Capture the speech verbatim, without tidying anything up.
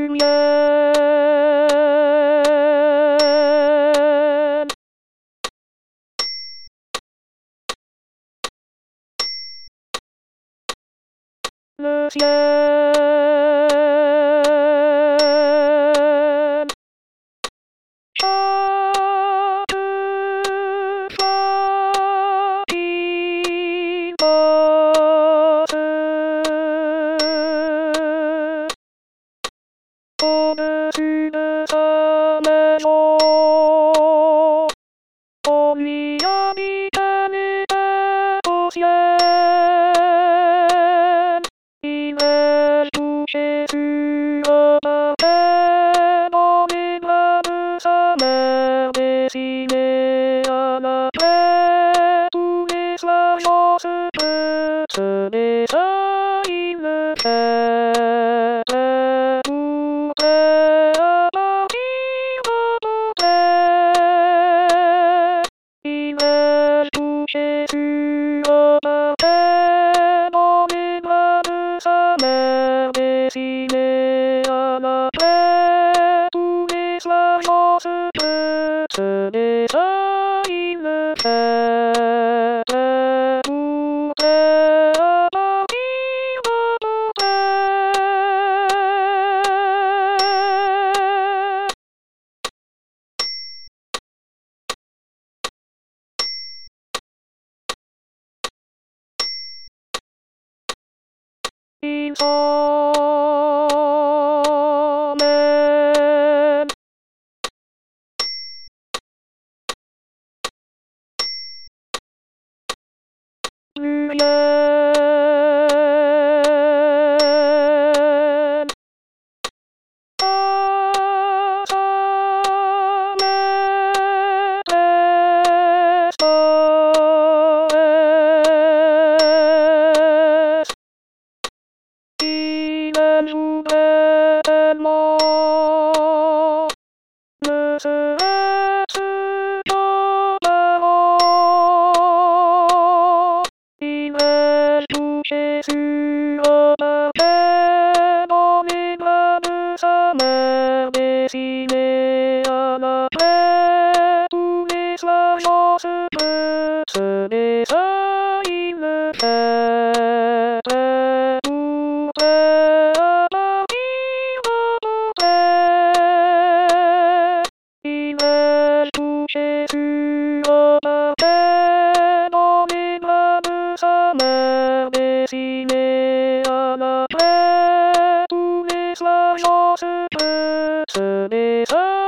lumière. Le ciel. Chaque fois qu'il passe au-dessus de sa maison, on lui a dit qu'elle était au ciel. Il est touché sur le parquet dans les bras de sa mère, dessiné à la plaie. Tous les soirs, on se peut ce dessin, il le fait très tout près à partir de tout près. Il est touché sur le parquet dans les bras de sa mère, dessiné à la plaie. Tous les soirs, on se peut ce dessin, il le fait très tout près à partir de tout près. Il s'emmène. Pluriel. À sa maîtresse poète. Il aime jouer tellement, ne serait-ce qu'aux parents. Il est touché sur le parquet dans les bras de sa mère, dessiné à la plaie. Tous les soirs, on se peut ce dessin, il le fait très tout près à partir de tout près. Il est touché sur le parquet dans les bras de sa mère, dessiné à la plaie. Tous les soirs, on se peut ce dessin.